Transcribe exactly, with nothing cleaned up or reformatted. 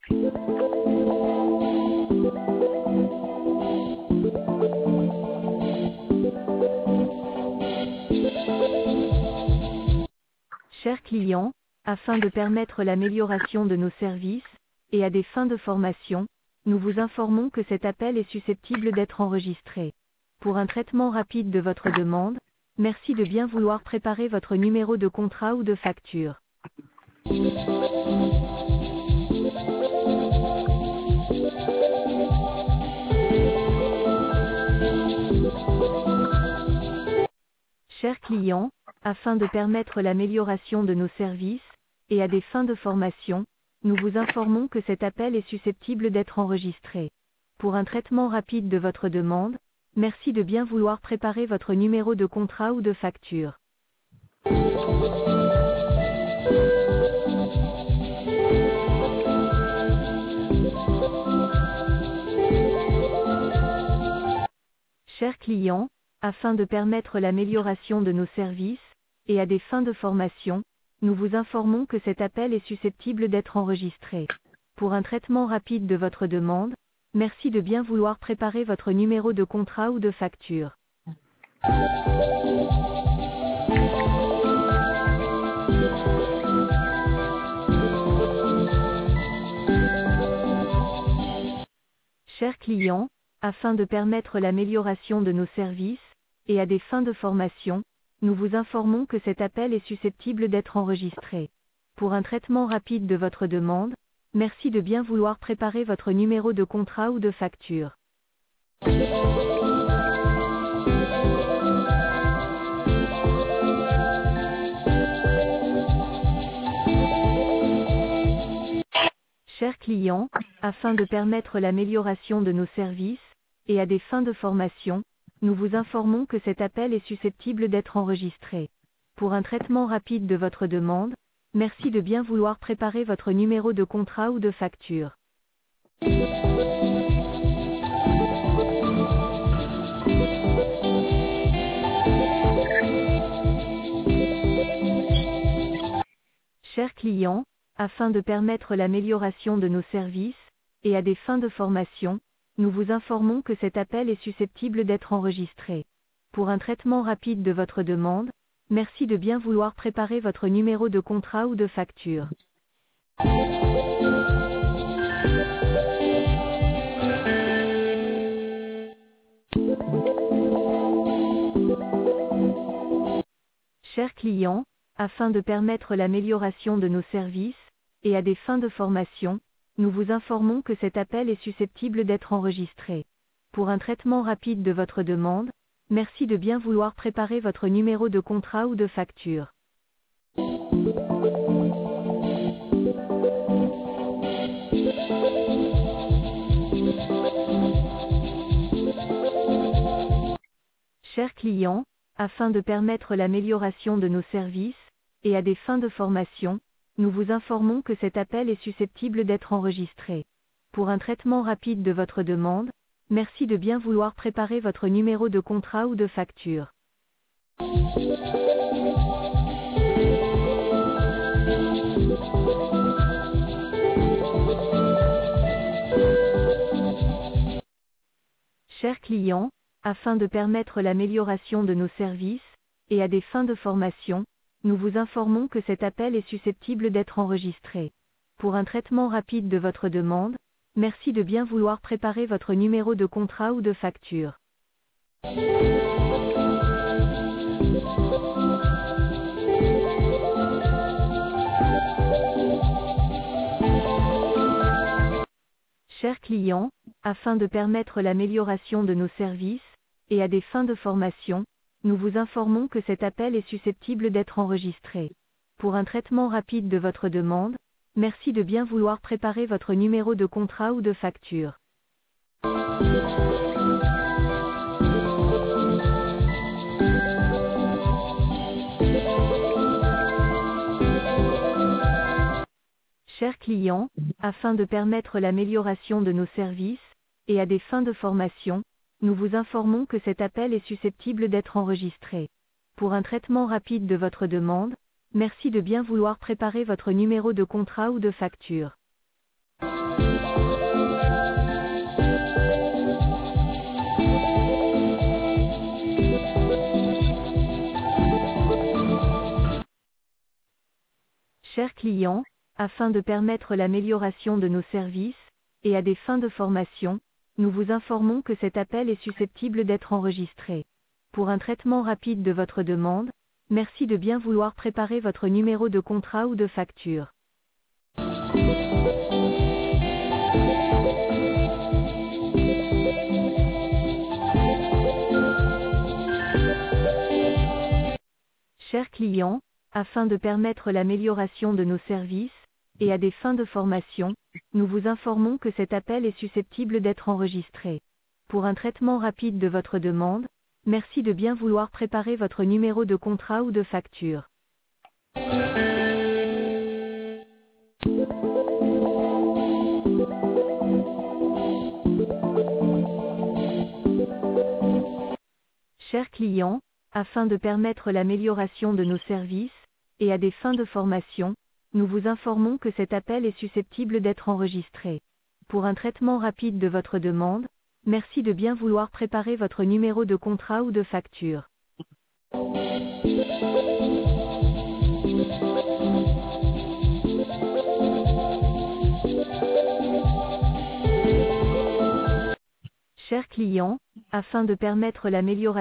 Chers clients, afin de permettre l'amélioration de nos services, et à des fins de formation, nous vous informons que cet appel est susceptible d'être enregistré. Pour un traitement rapide de votre demande, merci de bien vouloir préparer votre numéro de contrat ou de facture. Chers clients, afin de permettre l'amélioration de nos services, et à des fins de formation, nous vous informons que cet appel est susceptible d'être enregistré. Pour un traitement rapide de votre demande, merci de bien vouloir préparer votre numéro de contrat ou de facture. Chers clients, afin de permettre l'amélioration de nos services, et à des fins de formation, nous vous informons que cet appel est susceptible d'être enregistré. Pour un traitement rapide de votre demande, merci de bien vouloir préparer votre numéro de contrat ou de facture. Chers clients, afin de permettre l'amélioration de nos services, et à des fins de formation, nous vous informons que cet appel est susceptible d'être enregistré. Pour un traitement rapide de votre demande, merci de bien vouloir préparer votre numéro de contrat ou de facture. Chers clients, afin de permettre l'amélioration de nos services, et à des fins de formation, nous vous informons que cet appel est susceptible d'être enregistré. Pour un traitement rapide de votre demande, merci de bien vouloir préparer votre numéro de contrat ou de facture. Chers clients, afin de permettre l'amélioration de nos services, et à des fins de formation, nous vous informons que cet appel est susceptible d'être enregistré. Pour un traitement rapide de votre demande, merci de bien vouloir préparer votre numéro de contrat ou de facture. Chers clients, afin de permettre l'amélioration de nos services, et à des fins de formation, nous vous informons que cet appel est susceptible d'être enregistré. Pour un traitement rapide de votre demande, merci de bien vouloir préparer votre numéro de contrat ou de facture. Chers clients, afin de permettre l'amélioration de nos services, et à des fins de formation, nous vous informons que cet appel est susceptible d'être enregistré. Pour un traitement rapide de votre demande, merci de bien vouloir préparer votre numéro de contrat ou de facture. Chers clients, afin de permettre l'amélioration de nos services, et à des fins de formation, nous vous informons que cet appel est susceptible d'être enregistré. Pour un traitement rapide de votre demande, merci de bien vouloir préparer votre numéro de contrat ou de facture. Chers clients, afin de permettre l'amélioration de nos services, et à des fins de formation, nous vous informons que cet appel est susceptible d'être enregistré. Pour un traitement rapide de votre demande, merci de bien vouloir préparer votre numéro de contrat ou de facture. Chers clients, afin de permettre l'amélioration de nos services, et à des fins de formation, nous vous informons que cet appel est susceptible d'être enregistré. Pour un traitement rapide de votre demande, merci de bien vouloir préparer votre numéro de contrat ou de facture. Chers clients, afin de permettre l'amélioration de nos services, et à des fins de formation, nous vous informons que cet appel est susceptible d'être enregistré. Pour un traitement rapide de votre demande, merci de bien vouloir préparer votre numéro de contrat ou de facture. Chers clients, afin de permettre l'amélioration de nos services, et à des fins de formation, nous vous informons que cet appel est susceptible d'être enregistré. Pour un traitement rapide de votre demande, merci de bien vouloir préparer votre numéro de contrat ou de facture. Chers clients, afin de permettre l'amélioration de nos services, et à des fins de formation, nous vous informons que cet appel est susceptible d'être enregistré. Pour un traitement rapide de votre demande, merci de bien vouloir préparer votre numéro de contrat ou de facture. Chers clients, afin de permettre l'amélioration